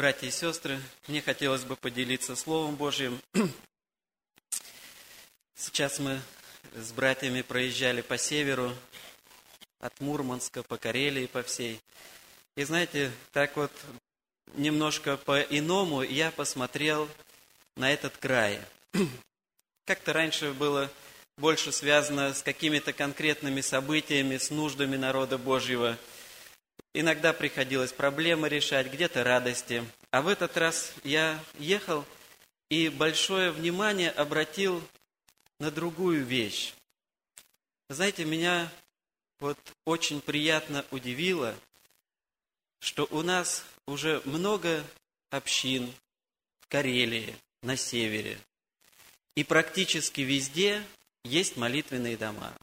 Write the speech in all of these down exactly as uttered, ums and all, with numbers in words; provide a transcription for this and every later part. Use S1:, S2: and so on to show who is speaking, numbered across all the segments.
S1: Братья и сестры, мне хотелось бы поделиться Словом Божьим. Сейчас мы с братьями проезжали по северу, от Мурманска, по Карелии, по всей. И знаете, так вот немножко по-иному я посмотрел на этот край. Как-то раньше было больше связано с какими-то конкретными событиями, с нуждами народа Божьего. Иногда приходилось проблемы решать, где-то радости. А в этот раз я ехал и большое внимание обратил на другую вещь. Знаете, меня вот очень приятно удивило, что у нас уже много общин в Карелии, на севере. И практически везде есть молитвенные дома.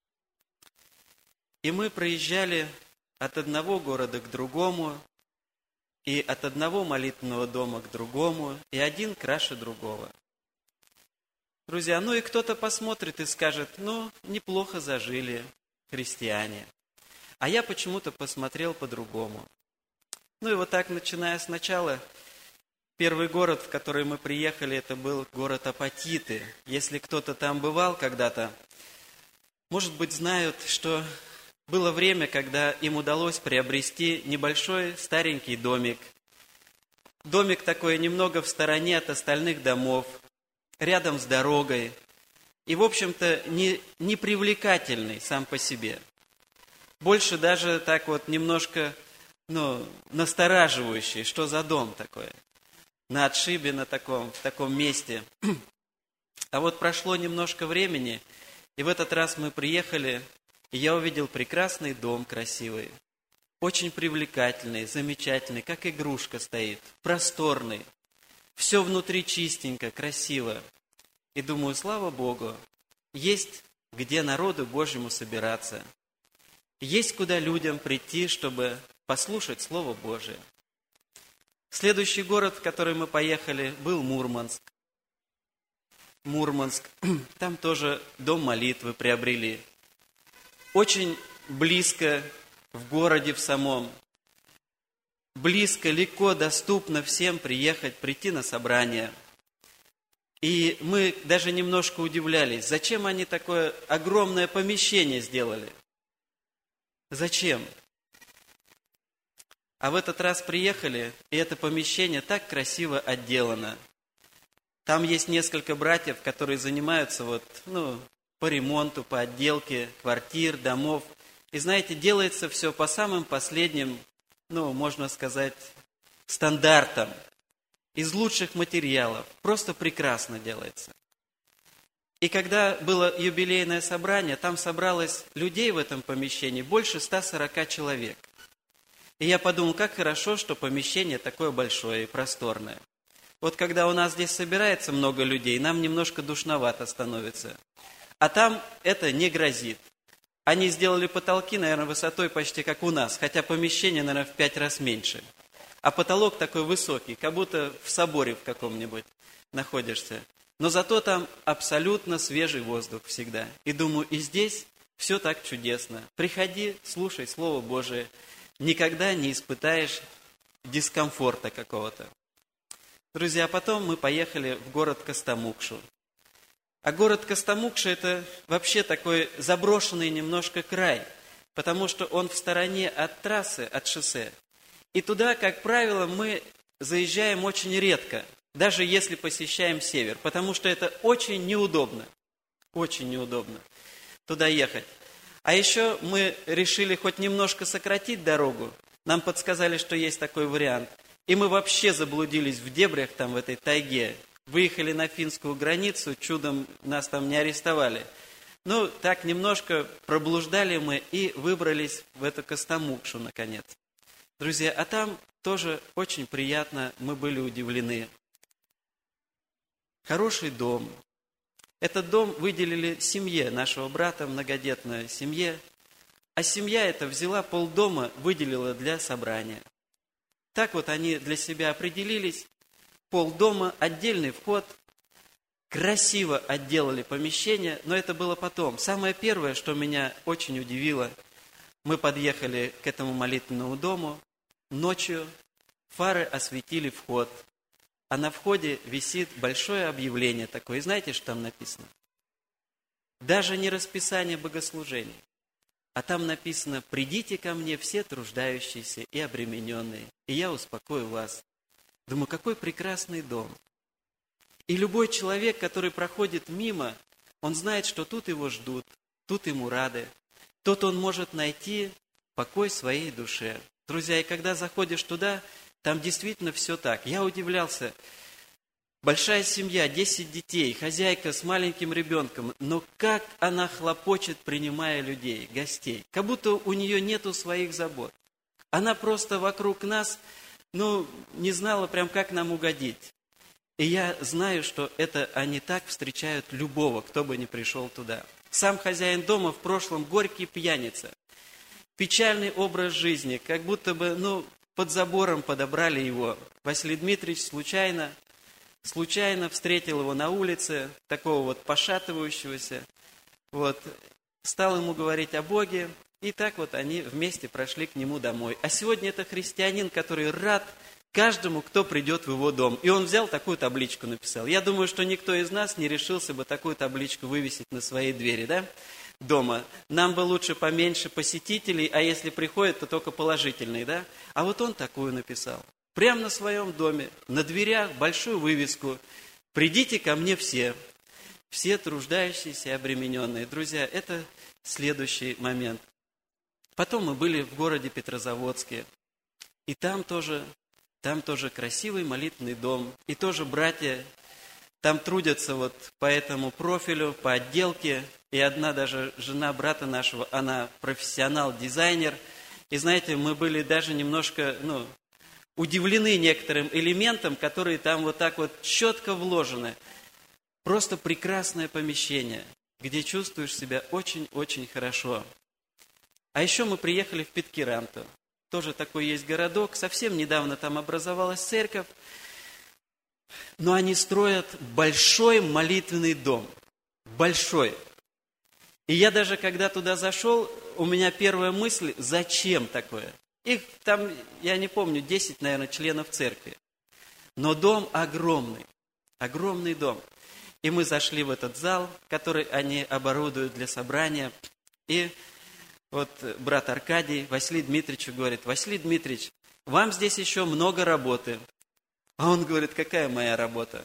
S1: И мы проезжали от одного города к другому, и от одного молитвенного дома к другому, и один краше другого. Друзья, ну и кто-то посмотрит и скажет, ну, неплохо зажили христиане. А я почему-то посмотрел по-другому. Ну и вот так, начиная сначала, первый город, в который мы приехали, это был город Апатиты. Если кто-то там бывал когда-то, может быть, знают, что было время, когда им удалось приобрести небольшой старенький домик. Домик такой немного в стороне от остальных домов, рядом с дорогой. И, в общем-то, не, не привлекательный сам по себе. Больше даже так вот немножко, ну, настораживающий, что за дом такой. На отшибе, на таком, в таком месте. А вот прошло немножко времени, и в этот раз мы приехали, и я увидел прекрасный дом, красивый, очень привлекательный, замечательный, как игрушка стоит, просторный. Все внутри чистенько, красиво. И думаю, слава Богу, есть где народу Божьему собираться. Есть куда людям прийти, чтобы послушать Слово Божие. Следующий город, в который мы поехали, был Мурманск. Мурманск, там тоже дом молитвы приобрели. Очень близко в городе в самом. Близко, легко, доступно всем приехать, прийти на собрание. И мы даже немножко удивлялись, зачем они такое огромное помещение сделали? Зачем? А в этот раз приехали, и это помещение так красиво отделано. Там есть несколько братьев, которые занимаются вот, ну, по ремонту, по отделке квартир, домов. И знаете, делается все по самым последним, ну, можно сказать, стандартам. Из лучших материалов. Просто прекрасно делается. И когда было юбилейное собрание, там собралось людей в этом помещении больше ста сорока человек. И я подумал, как хорошо, что помещение такое большое и просторное. Вот когда у нас здесь собирается много людей, нам немножко душновато становится. А там это не грозит. Они сделали потолки, наверное, высотой почти как у нас, хотя помещение, наверное, в пять раз меньше. А потолок такой высокий, как будто в соборе в каком-нибудь находишься. Но зато там абсолютно свежий воздух всегда. И думаю, и здесь все так чудесно. Приходи, слушай Слово Божие. Никогда не испытаешь дискомфорта какого-то. Друзья, потом мы поехали в город Костомукшу. А город Костомукша – это вообще такой заброшенный немножко край, потому что он в стороне от трассы, от шоссе. И туда, как правило, мы заезжаем очень редко, даже если посещаем север, потому что это очень неудобно, очень неудобно туда ехать. А еще мы решили хоть немножко сократить дорогу, нам подсказали, что есть такой вариант, и мы вообще заблудились в дебрях там, в этой тайге. Выехали на финскую границу, чудом нас там не арестовали. Ну, так немножко проблуждали мы и выбрались в эту Костомукшу, наконец. Друзья, а там тоже очень приятно, мы были удивлены. Хороший дом. Этот дом выделили семье нашего брата, многодетной семье. А семья эта взяла полдома, выделила для собрания. Так вот они для себя определились. Полдома, отдельный вход, красиво отделали помещение, но это было потом. Самое первое, что меня очень удивило, мы подъехали к этому молитвенному дому ночью, фары осветили вход, а на входе висит большое объявление такое. И знаете, что там написано? Даже не расписание богослужений, а там написано: «Придите ко мне все труждающиеся и обремененные, и я успокою вас». Думаю, какой прекрасный дом. И любой человек, который проходит мимо, он знает, что тут его ждут, тут ему рады. Тут он может найти покой своей душе. Друзья, и когда заходишь туда, там действительно все так. Я удивлялся. Большая семья, десять детей, хозяйка с маленьким ребенком. Но как она хлопочет, принимая людей, гостей. Как будто у нее нету своих забот. Она просто вокруг нас, ну, не знала прям, как нам угодить. И я знаю, что это они так встречают любого, кто бы ни пришел туда. Сам хозяин дома в прошлом горький пьяница. Печальный образ жизни, как будто бы, ну, под забором подобрали его. Василий Дмитриевич случайно, случайно встретил его на улице, такого вот пошатывающегося. Вот, стал ему говорить о Боге, и так вот они вместе прошли к нему домой. А сегодня это христианин, который рад каждому, кто придет в его дом. И он взял такую табличку, написал. Я думаю, что никто из нас не решился бы такую табличку вывесить на своей двери, да, дома. Нам бы лучше поменьше посетителей, а если приходят, то только положительные, да. А вот он такую написал. Прямо на своем доме, на дверях большую вывеску: «Придите ко мне все, все труждающиеся и обремененные». Друзья, это следующий момент. Потом мы были в городе Петрозаводске, и там тоже... Там тоже красивый молитвенный дом. И тоже братья там трудятся вот по этому профилю, по отделке. И одна даже жена брата нашего, она профессионал-дизайнер. И знаете, мы были даже немножко, ну, удивлены некоторым элементам, которые там вот так вот четко вложены. Просто прекрасное помещение, где чувствуешь себя очень-очень хорошо. А еще мы приехали в Питкяранту. Тоже такой есть городок. Совсем недавно там образовалась церковь. Но они строят большой молитвенный дом. Большой. И я даже, когда туда зашел, у меня первая мысль: зачем такое? Их там, я не помню, десять, наверное, членов церкви. Но дом огромный. Огромный дом. И мы зашли в этот зал, который они оборудуют для собрания. И вот брат Аркадий Василию Дмитриевичу говорит: Василий Дмитриевич, вам здесь еще много работы. А он говорит: какая моя работа?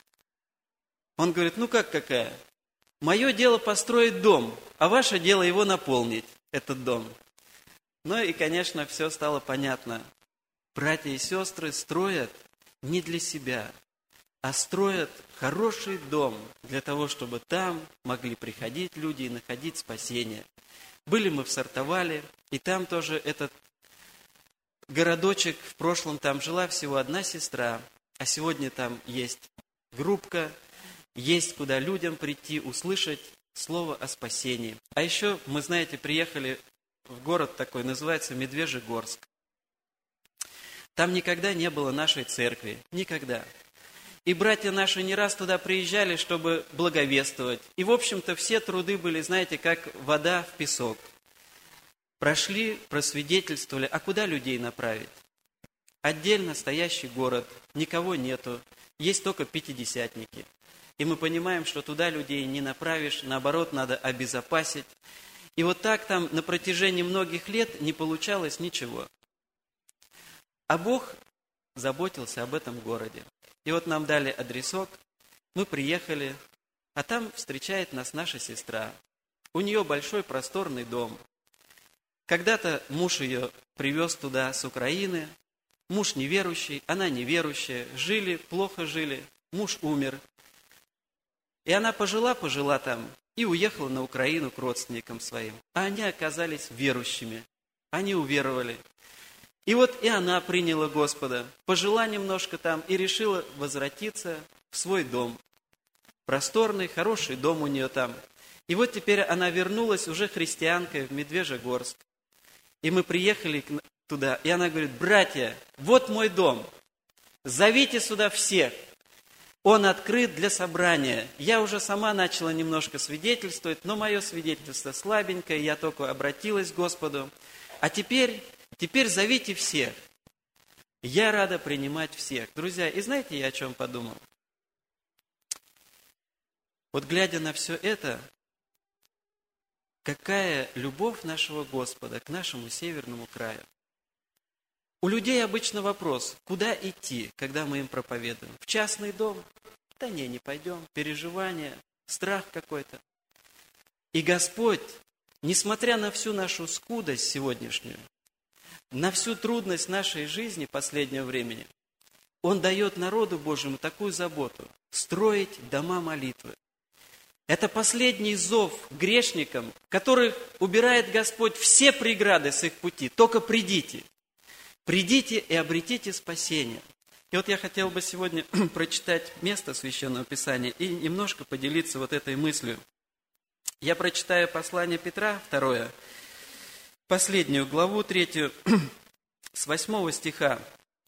S1: Он говорит: ну как какая? Мое дело построить дом, а ваше дело его наполнить, этот дом. Ну и, конечно, все стало понятно. Братья и сестры строят не для себя, а строят хороший дом для того, чтобы там могли приходить люди и находить спасение. Были мы в Сартовале, и там тоже этот городочек, в прошлом там жила всего одна сестра, а сегодня там есть группка, есть куда людям прийти, услышать слово о спасении. А еще, мы, знаете, приехали в город такой, называется Медвежьегорск. Там никогда не было нашей церкви, никогда. И братья наши не раз туда приезжали, чтобы благовествовать. И, в общем-то, все труды были, знаете, как вода в песок. Прошли, просвидетельствовали. А куда людей направить? Отдельно стоящий город, никого нету, есть только пятидесятники. И мы понимаем, что туда людей не направишь, наоборот, надо обезопасить. И вот так там на протяжении многих лет не получалось ничего. А Бог заботился об этом городе. И вот нам дали адресок, мы приехали, а там встречает нас наша сестра. У нее большой просторный дом. Когда-то муж ее привез туда с Украины, муж неверующий, она неверующая, жили, плохо жили, муж умер. И она пожила-пожила там и уехала на Украину к родственникам своим. А они оказались верующими, они уверовали. И вот и она приняла Господа, пожила немножко там и решила возвратиться в свой дом. Просторный, хороший дом у нее там. И вот теперь она вернулась уже христианкой в Медвежьегорск. И мы приехали туда, и она говорит: братья, вот мой дом, зовите сюда всех. Он открыт для собрания. Я уже сама начала немножко свидетельствовать, но мое свидетельство слабенькое, я только обратилась к Господу. А теперь... Теперь зовите всех. Я рада принимать всех. Друзья, и знаете, я о чем подумал? Вот глядя на все это, какая любовь нашего Господа к нашему северному краю. У людей обычно вопрос, куда идти, когда мы им проповедуем? В частный дом? Да не, не пойдем. Переживания, страх какой-то. И Господь, несмотря на всю нашу скудость сегодняшнюю, на всю трудность нашей жизни последнего времени, Он дает народу Божьему такую заботу – строить дома молитвы. Это последний зов грешникам, которых убирает Господь все преграды с их пути. Только придите, придите и обретите спасение. И вот я хотел бы сегодня прочитать место Священного Писания и немножко поделиться вот этой мыслью. Я прочитаю послание Петра, второе, последнюю главу, третью, с восьмого стиха.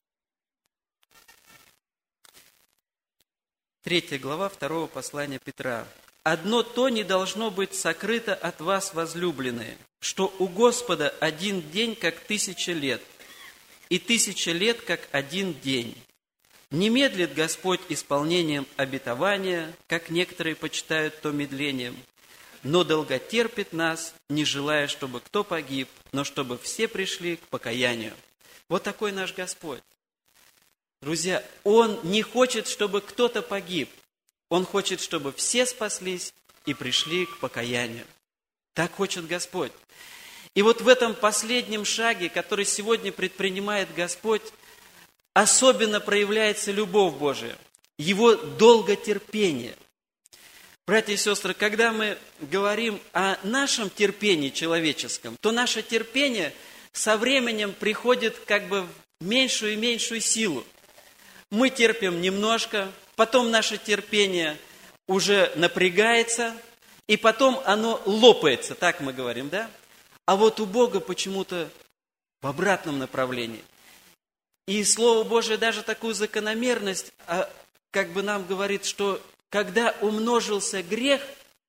S1: Третья глава второго послания Петра. «Одно то не должно быть сокрыто от вас, возлюбленные, что у Господа один день, как тысяча лет, и тысяча лет, как один день. Не медлит Господь исполнением обетования, как некоторые почитают то медлением, но долготерпит нас, не желая, чтобы кто погиб, но чтобы все пришли к покаянию». Вот такой наш Господь. Друзья, Он не хочет, чтобы кто-то погиб. Он хочет, чтобы все спаслись и пришли к покаянию. Так хочет Господь. И вот в этом последнем шаге, который сегодня предпринимает Господь, особенно проявляется любовь Божия, Его долготерпение. Братья и сестры, когда мы говорим о нашем терпении человеческом, то наше терпение со временем приходит как бы в меньшую и меньшую силу. Мы терпим немножко, потом наше терпение уже напрягается, и потом оно лопается, так мы говорим, да? А вот у Бога почему-то в обратном направлении. И Слово Божие даже такую закономерность как бы нам говорит, что когда умножился грех,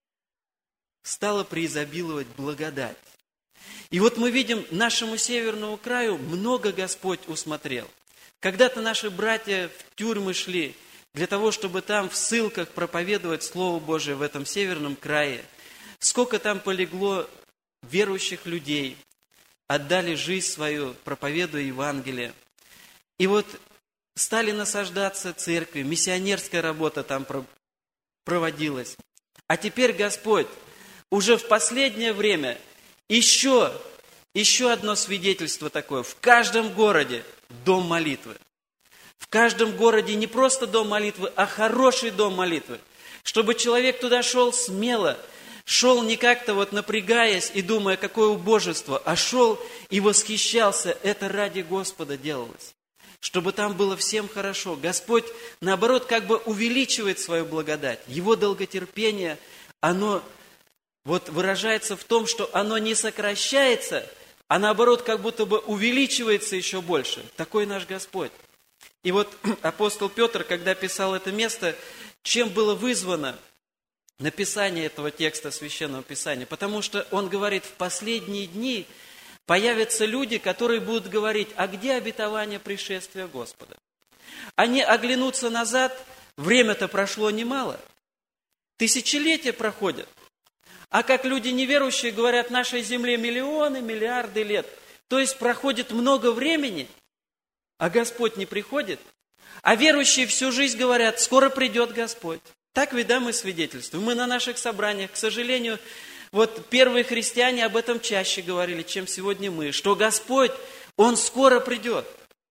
S1: стала преизобиловать благодать. И вот мы видим, нашему северному краю много Господь усмотрел. Когда-то наши братья в тюрьмы шли для того, чтобы там в ссылках проповедовать Слово Божие в этом северном крае. Сколько там полегло верующих людей, отдали жизнь свою, проповедуя Евангелие. И вот стали насаждаться церкви, миссионерская работа там проводилась. А теперь Господь уже в последнее время еще, еще одно свидетельство такое. В каждом городе дом молитвы. В каждом городе не просто дом молитвы, а хороший дом молитвы. Чтобы человек туда шел смело, шел не как-то вот напрягаясь и думая, какое убожество, а шел и восхищался. Это ради Господа делалось. Чтобы там было всем хорошо. Господь, наоборот, как бы увеличивает свою благодать. Его долготерпение, оно вот выражается в том, что оно не сокращается, а наоборот, как будто бы увеличивается еще больше. Такой наш Господь. И вот апостол Петр, когда писал это место, чем было вызвано написание этого текста Священного Писания? Потому что он говорит, в последние дни появятся люди, которые будут говорить, а где обетование пришествия Господа? Они оглянутся назад, время-то прошло немало, тысячелетия проходят. А как люди неверующие говорят, нашей земле миллионы, миллиарды лет. То есть проходит много времени, а Господь не приходит. А верующие всю жизнь говорят, скоро придет Господь. Так ведь, да, мы свидетельствуем. Мы на наших собраниях, к сожалению, вот первые христиане об этом чаще говорили, чем сегодня мы, что Господь, Он скоро придет.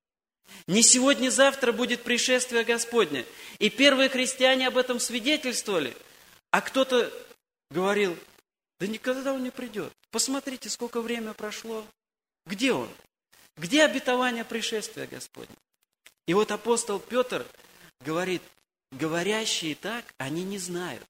S1: Не сегодня-завтра будет пришествие Господне. И первые христиане об этом свидетельствовали, а кто-то говорил, да никогда Он не придет. Посмотрите, сколько время прошло. Где Он? Где обетование пришествия Господня? И вот апостол Петр говорит, говорящие так, они не знают.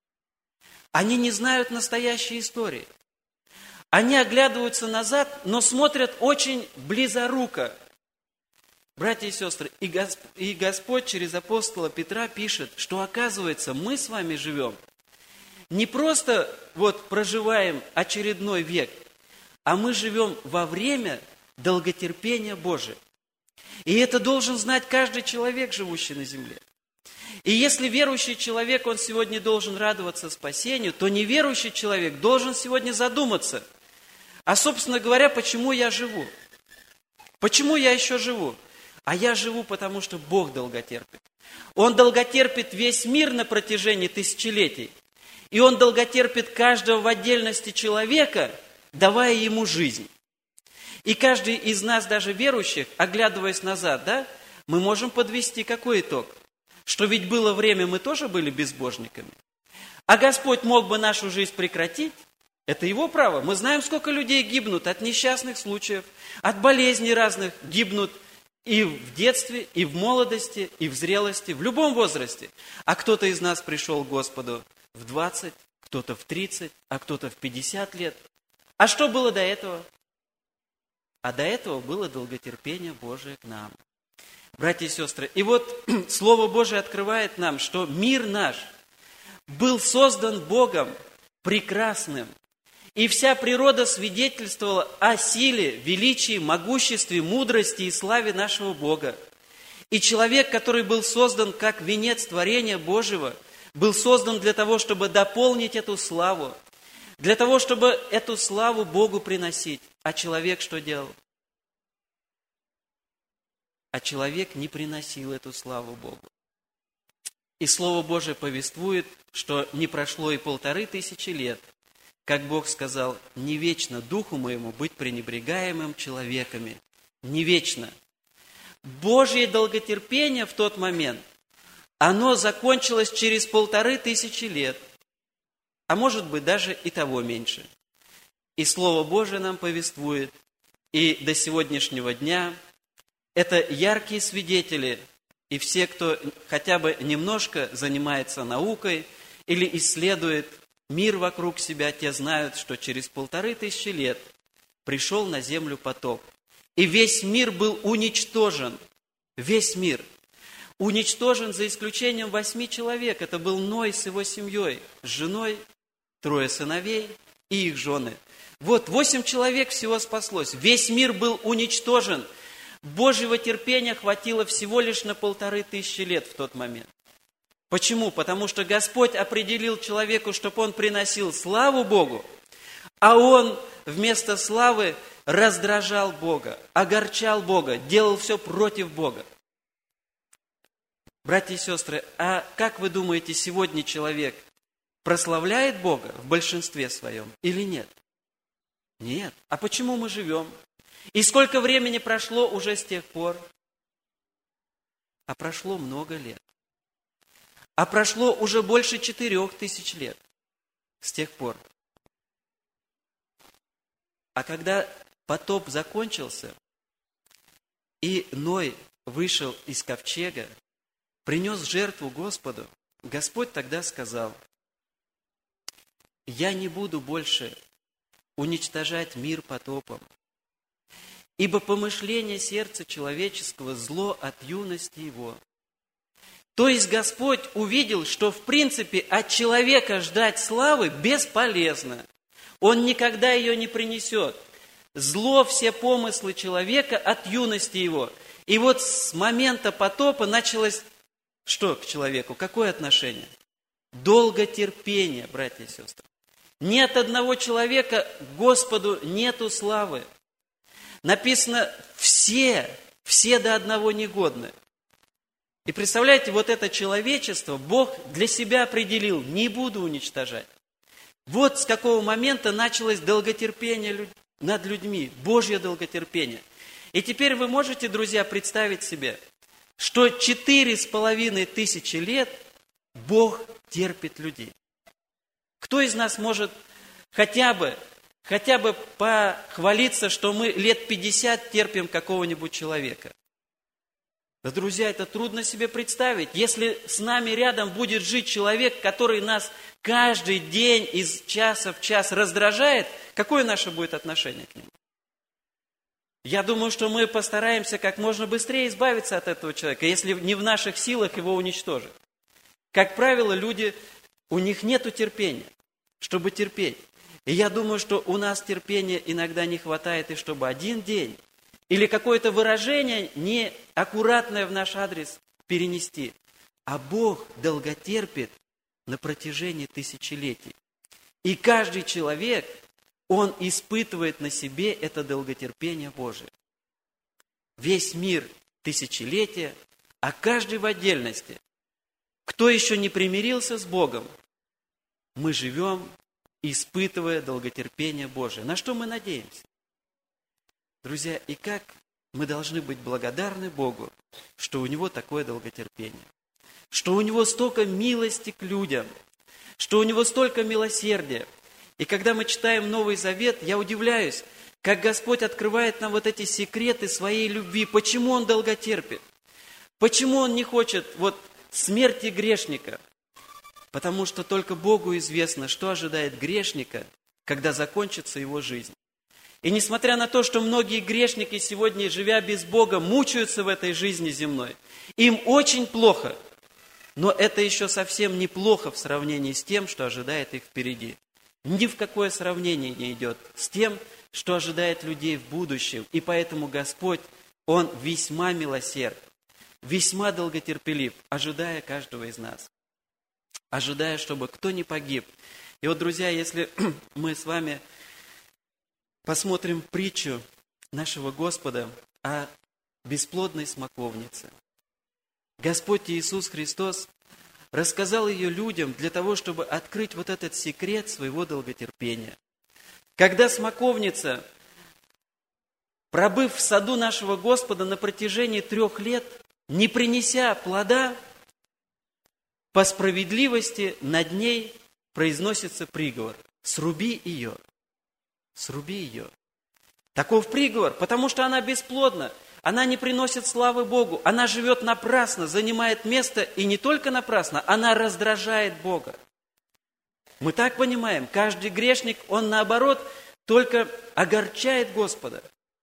S1: Они не знают настоящей истории. Они оглядываются назад, но смотрят очень близоруко. Братья и сестры, и Господь, и Господь через апостола Петра пишет, что оказывается мы с вами живем не просто вот проживаем очередной век, а мы живем во время долготерпения Божия. И это должен знать каждый человек, живущий на земле. И если верующий человек, он сегодня должен радоваться спасению, то неверующий человек должен сегодня задуматься, а, собственно говоря, почему я живу? Почему я еще живу? А я живу, потому что Бог долготерпит. Он долготерпит весь мир на протяжении тысячелетий. И Он долготерпит каждого в отдельности человека, давая ему жизнь. И каждый из нас, даже верующих, оглядываясь назад, да, мы можем подвести какой итог? Что ведь было время, мы тоже были безбожниками. А Господь мог бы нашу жизнь прекратить. Это Его право. Мы знаем, сколько людей гибнут от несчастных случаев, от болезней разных, гибнут и в детстве, и в молодости, и в зрелости, в любом возрасте. А кто-то из нас пришел к Господу в двадцать, кто-то в тридцать, а кто-то в пятьдесят лет. А что было до этого? А до этого было долготерпение Божие к нам. Братья и сестры, и вот Слово Божие открывает нам, что мир наш был создан Богом прекрасным. И вся природа свидетельствовала о силе, величии, могуществе, мудрости и славе нашего Бога. И человек, который был создан как венец творения Божьего, был создан для того, чтобы дополнить эту славу, для того, чтобы эту славу Богу приносить. А человек что делал? А человек не приносил эту славу Богу. И Слово Божие повествует, что не прошло и полторы тысячи лет, как Бог сказал, не вечно духу моему быть пренебрегаемым человеками. Не вечно. Божье долготерпение в тот момент, оно закончилось через полторы тысячи лет, а может быть даже и того меньше. И Слово Божие нам повествует, и до сегодняшнего дня это яркие свидетели, и все, кто хотя бы немножко занимается наукой или исследует мир вокруг себя, те знают, что через полторы тысячи лет пришел на землю потоп. И весь мир был уничтожен. Весь мир. Уничтожен за исключением восьми человек. Это был Ной с его семьей, с женой, трое сыновей и их жены. Вот, восемь человек всего спаслось. Весь мир был уничтожен. Божьего терпения хватило всего лишь на полторы тысячи лет в тот момент. Почему? Потому что Господь определил человеку, чтобы он приносил славу Богу, а он вместо славы раздражал Бога, огорчал Бога, делал все против Бога. Братья и сестры, а как вы думаете, сегодня человек прославляет Бога в большинстве своем или нет? Нет. А почему мы живем? И сколько времени прошло уже с тех пор? А прошло много лет. А прошло уже больше четырех тысяч лет с тех пор. А когда потоп закончился, и Ной вышел из ковчега, принес жертву Господу, Господь тогда сказал: «Я не буду больше уничтожать мир потопом, ибо помышление сердца человеческого зло от юности его». То есть Господь увидел, что в принципе от человека ждать славы бесполезно. Он никогда ее не принесет. Зло, все помыслы человека от юности его. И вот с момента потопа началось что к человеку? Какое отношение? Долготерпение, братья и сестры. Ни от одного человека Господу нету славы. Написано, все, все до одного негодны. И представляете, вот это человечество Бог для себя определил, не буду уничтожать. Вот с какого момента началось долготерпение над людьми, Божье долготерпение. И теперь вы можете, друзья, представить себе, что четыре с половиной тысячи лет Бог терпит людей. Кто из нас может хотя бы, хотя бы похвалиться, что мы лет пятьдесят терпим какого-нибудь человека? Да, друзья, это трудно себе представить. Если с нами рядом будет жить человек, который нас каждый день из часа в час раздражает, какое наше будет отношение к нему? Я думаю, что мы постараемся как можно быстрее избавиться от этого человека, если не в наших силах его уничтожить. Как правило, люди, у них нет терпения, чтобы терпеть. И я думаю, что у нас терпения иногда не хватает, и чтобы один день или какое-то выражение неаккуратное в наш адрес перенести. А Бог долготерпит на протяжении тысячелетий. И каждый человек, он испытывает на себе это долготерпение Божие. Весь мир тысячелетия, а каждый в отдельности. Кто еще не примирился с Богом, мы живем, испытывая долготерпение Божие. На что мы надеемся? Друзья, и как мы должны быть благодарны Богу, что у Него такое долготерпение, что у Него столько милости к людям, что у Него столько милосердия. И когда мы читаем Новый Завет, я удивляюсь, как Господь открывает нам вот эти секреты своей любви, почему Он долготерпит, почему Он не хочет вот смерти грешника. Потому что только Богу известно, что ожидает грешника, когда закончится его жизнь. И несмотря на то, что многие грешники сегодня, живя без Бога, мучаются в этой жизни земной, им очень плохо, но это еще совсем неплохо в сравнении с тем, что ожидает их впереди. Ни в какое сравнение не идет с тем, что ожидает людей в будущем. И поэтому Господь, Он весьма милосерд, весьма долготерпелив, ожидая каждого из нас. Ожидая, чтобы кто не погиб. И вот, друзья, если мы с вами посмотрим притчу нашего Господа о бесплодной смоковнице. Господь Иисус Христос рассказал ее людям для того, чтобы открыть вот этот секрет своего долготерпения. Когда смоковница, пробыв в саду нашего Господа на протяжении трех лет, не принеся плода, по справедливости над ней произносится приговор. Сруби ее. Сруби ее. Таков приговор, потому что она бесплодна. Она не приносит славы Богу. Она живет напрасно, занимает место. И не только напрасно, она раздражает Бога. Мы так понимаем, каждый грешник, он наоборот только огорчает Господа.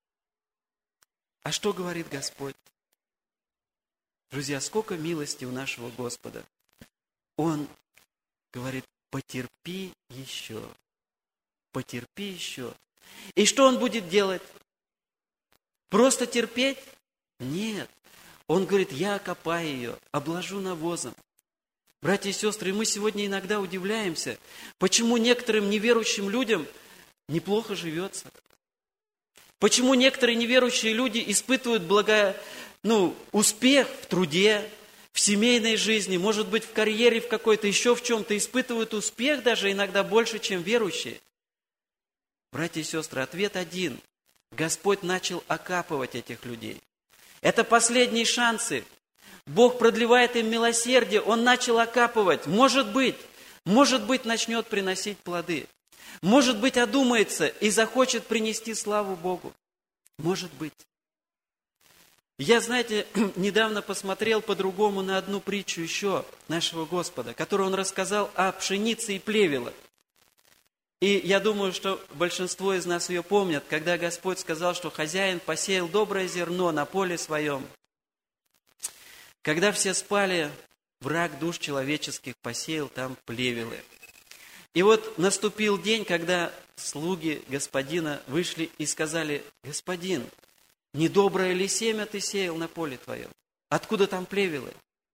S1: А что говорит Господь? Друзья, сколько милости у нашего Господа. Он говорит, потерпи еще, потерпи еще. И что Он будет делать? Просто терпеть? Нет. Он говорит, я окопаю ее, обложу навозом. Братья и сестры, мы сегодня иногда удивляемся, почему некоторым неверующим людям неплохо живется. Почему некоторые неверующие люди испытывают благо, ну, успех в труде, в семейной жизни, может быть, в карьере, в какой-то, еще в чем-то, испытывают успех даже иногда больше, чем верующие. Братья и сестры, ответ один. Господь начал окапывать этих людей. Это последние шансы. Бог продлевает им милосердие, Он начал окапывать. Может быть, может быть, начнет приносить плоды. Может быть, одумается и захочет принести славу Богу. Может быть. Я, знаете, недавно посмотрел по-другому на одну притчу еще нашего Господа, которую Он рассказал о пшенице и плевелах. И я думаю, что большинство из нас ее помнят, когда Господь сказал, что хозяин посеял доброе зерно на поле своем. Когда все спали, враг душ человеческих посеял там плевелы. И вот наступил день, когда слуги господина вышли и сказали, господин, недоброе ли семя ты сеял на поле твоем? Откуда там плевелы?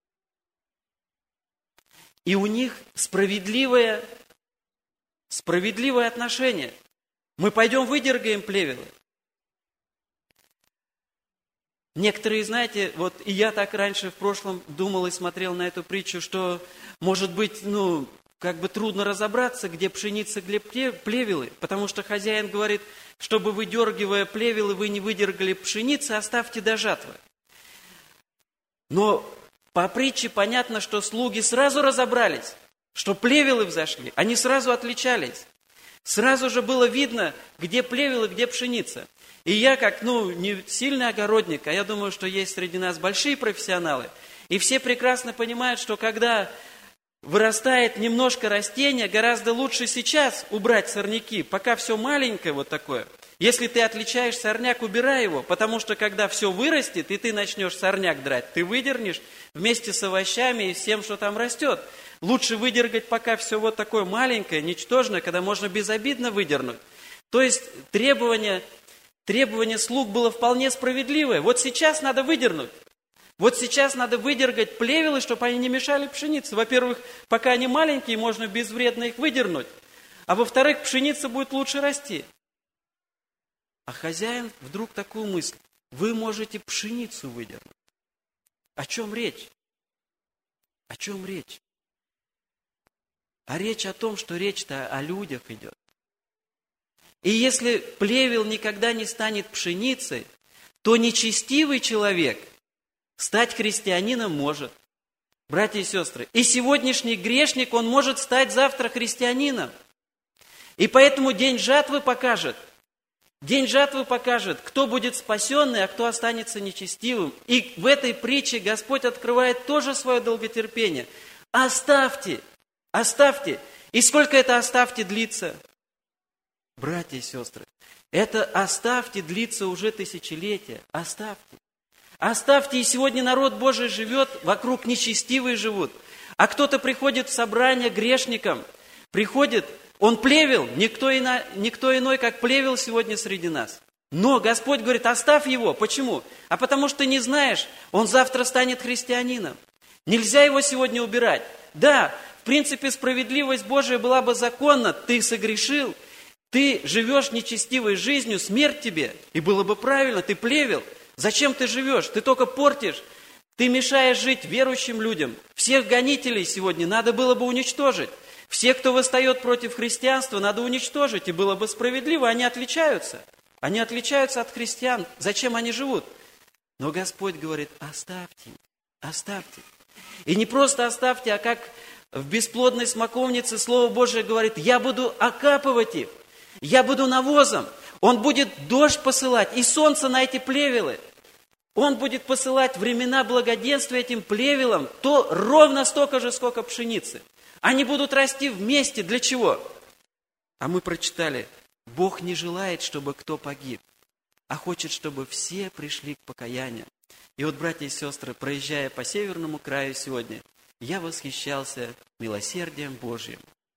S1: И у них справедливое, справедливое отношение. Мы пойдем выдергаем плевелы. Некоторые, знаете, вот и я так раньше в прошлом думал и смотрел на эту притчу, что, может быть, ну, как бы трудно разобраться, где пшеница, где плевелы, потому что хозяин говорит, чтобы, выдергивая плевелы, вы не выдергали пшеницы, оставьте до жатвы. Но по притче понятно, что слуги сразу разобрались, что плевелы взошли, они сразу отличались. Сразу же было видно, где плевелы, где пшеница. И я, как, ну, не сильный огородник, а я думаю, что есть среди нас большие профессионалы, и все прекрасно понимают, что когда вырастает немножко растения, гораздо лучше сейчас убрать сорняки, пока все маленькое вот такое. Если ты отличаешь сорняк, убирай его, потому что когда все вырастет, и ты начнешь сорняк драть, ты выдернешь вместе с овощами и всем, что там растет. Лучше выдергать, пока все вот такое маленькое, ничтожное, когда можно безобидно выдернуть. То есть требования требование слуг было вполне справедливое. Вот сейчас надо выдернуть. Вот сейчас надо выдергать плевелы, чтобы они не мешали пшенице. Во-первых, пока они маленькие, можно безвредно их выдернуть. А во-вторых, пшеница будет лучше расти. А хозяин вдруг такую мысль: вы можете пшеницу выдернуть. О чем речь? О чем речь? А речь о том, что речь-то о людях идет. И если плевел никогда не станет пшеницей, то нечестивый человек стать христианином может. Братья и сестры, и сегодняшний грешник, он может стать завтра христианином. И поэтому день жатвы покажет, день жатвы покажет, кто будет спасенный, а кто останется нечестивым. И в этой притче Господь открывает тоже свое долготерпение. Оставьте, оставьте. И сколько это оставьте длится? Братья и сестры, это оставьте длится уже тысячелетия. Оставьте. Оставьте, и сегодня народ Божий живет, вокруг нечестивые живут. А кто-то приходит в собрание грешникам, приходит, он плевел, никто, ино, никто иной, как плевел сегодня среди нас. Но Господь говорит: оставь его. Почему? А потому что ты не знаешь, он завтра станет христианином. Нельзя его сегодня убирать. Да, в принципе, справедливость Божия была бы законна, ты согрешил, ты живешь нечестивой жизнью, смерть тебе, и было бы правильно, ты плевел. Зачем ты живешь? Ты только портишь, ты мешаешь жить верующим людям. Всех гонителей сегодня надо было бы уничтожить. Всех, кто восстает против христианства, надо уничтожить, и было бы справедливо, они отличаются. Они отличаются от христиан. Зачем они живут? Но Господь говорит: оставьте, оставьте. И не просто оставьте, а как в бесплодной смоковнице Слово Божие говорит: я буду окапывать их. Я буду навозом, Он будет дождь посылать и солнце на эти плевелы. Он будет посылать времена благоденствия этим плевелам, то ровно столько же, сколько пшеницы. Они будут расти вместе. Для чего? А мы прочитали: Бог не желает, чтобы кто погиб, а хочет, чтобы все пришли к покаянию. И вот, братья и сестры, проезжая по северному краю сегодня, я восхищался милосердием Божьим.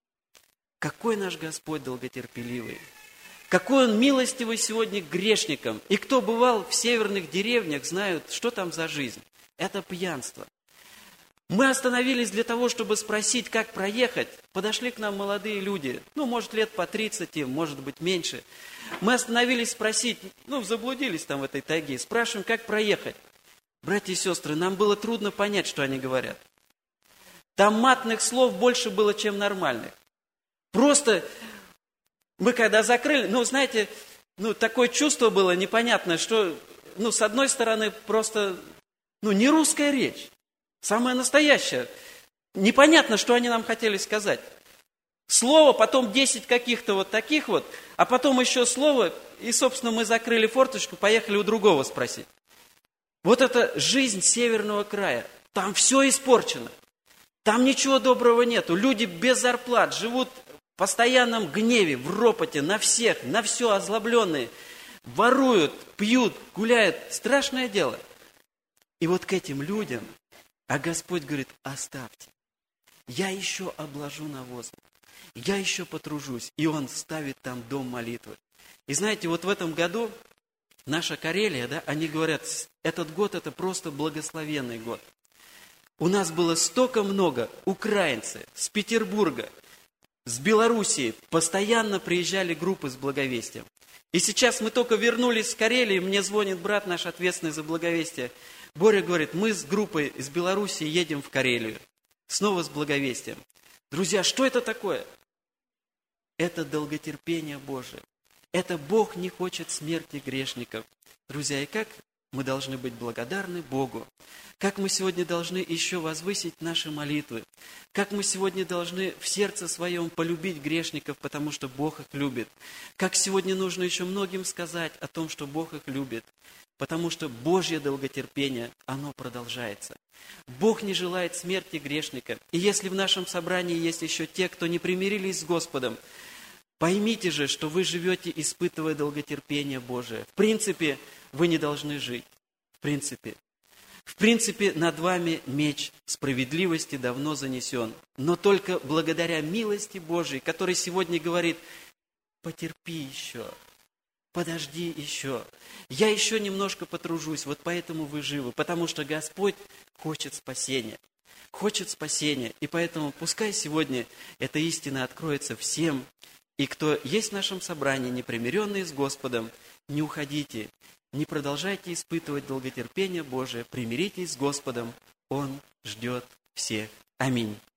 S1: Какой наш Господь долготерпеливый! Какой Он милостивый сегодня к грешникам! И кто бывал в северных деревнях, знают, что там за жизнь. Это пьянство. Мы остановились для того, чтобы спросить, как проехать. Подошли к нам молодые люди, ну, может, лет по тридцать, может быть, меньше. Мы остановились спросить, ну, заблудились там в этой тайге, спрашиваем, как проехать. Братья и сестры, нам было трудно понять, что они говорят. Там матных слов больше было, чем нормальных. Просто мы когда закрыли, ну, знаете, ну, такое чувство было непонятное, что, ну, с одной стороны, просто, ну, не русская речь, самая настоящая. Непонятно, что они нам хотели сказать. Слово, потом десять каких-то вот таких вот, а потом еще слово, и, собственно, мы закрыли форточку, поехали у другого спросить. Вот это жизнь северного края, там все испорчено, там ничего доброго нету, люди без зарплат живут в постоянном гневе, в ропоте на всех, на все озлобленные, воруют, пьют, гуляют. Страшное дело. И вот к этим людям, а Господь говорит: оставьте, я еще обложу навозом, я еще потружусь. И Он ставит там дом молитвы. И знаете, вот в этом году наша Карелия, да, они говорят, этот год это просто благословенный год. У нас было столько много украинцев с Петербурга, с Белоруссии, постоянно приезжали группы с благовестием. И сейчас мы только вернулись с Карелии, мне звонит брат наш, ответственный за благовестие. Боря говорит: мы с группой из Белоруссии едем в Карелию, снова с благовестием. Друзья, что это такое? Это долготерпение Божие. Это Бог не хочет смерти грешников. Друзья, и как мы должны быть благодарны Богу, как мы сегодня должны еще возвысить наши молитвы, как мы сегодня должны в сердце своем полюбить грешников, потому что Бог их любит, как сегодня нужно еще многим сказать о том, что Бог их любит, потому что Божье долготерпение, оно продолжается. Бог не желает смерти грешника. И если в нашем собрании есть еще те, кто не примирились с Господом, поймите же, что вы живете, испытывая долготерпение Божие. В принципе, вы не должны жить. В принципе. В принципе, над вами меч справедливости давно занесен. Но только благодаря милости Божией, который сегодня говорит: потерпи еще, подожди еще. Я еще немножко потружусь, вот поэтому вы живы. Потому что Господь хочет спасения. Хочет спасения. И поэтому пускай сегодня эта истина откроется всем. И кто есть в нашем собрании, непримиренные с Господом, не уходите, не продолжайте испытывать долготерпение Божие, примиритесь с Господом, Он ждет всех. Аминь.